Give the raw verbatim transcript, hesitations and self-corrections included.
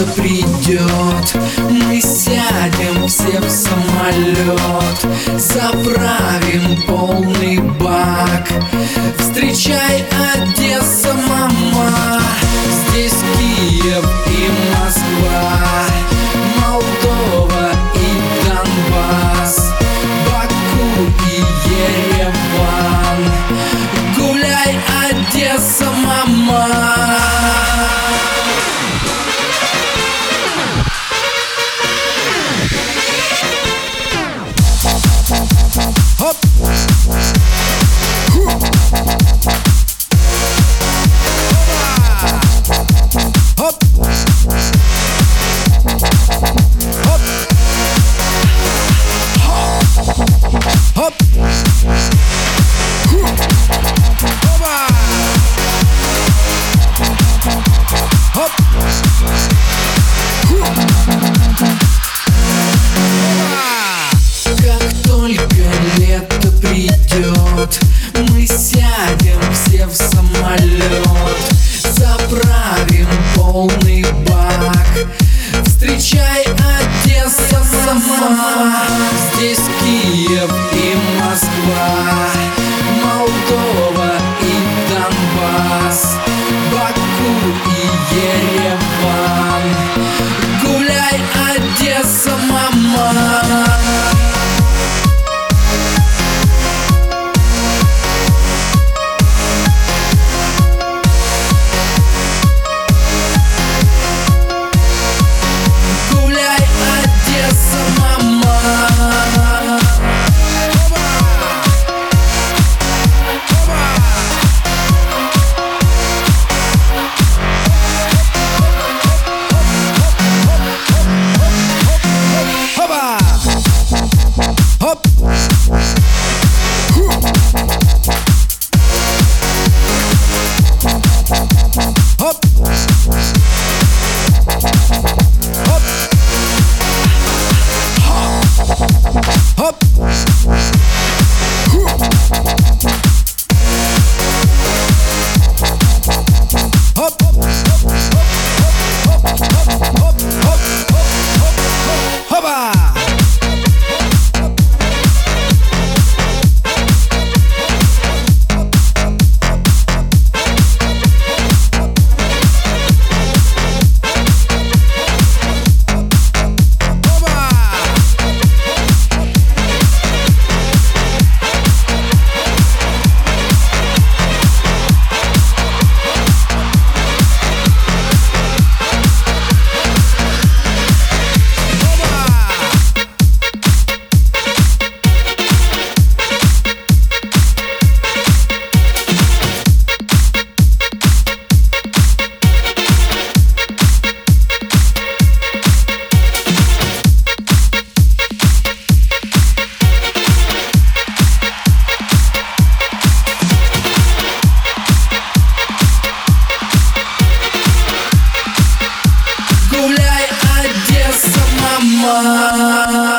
лето придет, мы сядем все в самолет, заправим полный бак. Встречай, Одесса, мама, здесь Киев и Москва, Молдова и Донбасс, Баку и Ереван. Гуляй, Одесса, мама. Хоп! Хоп! Хоп! Хоп! Хоп! Как только лето придет, мы сядем все в самолет, заправим полный бак. Встречай, Одесса, сама, здесь Киев и Москва, Молдова и Донбасс, Баку и Ереван. Гуляй, Одесса, мама. Гуляй, Одесса, мама.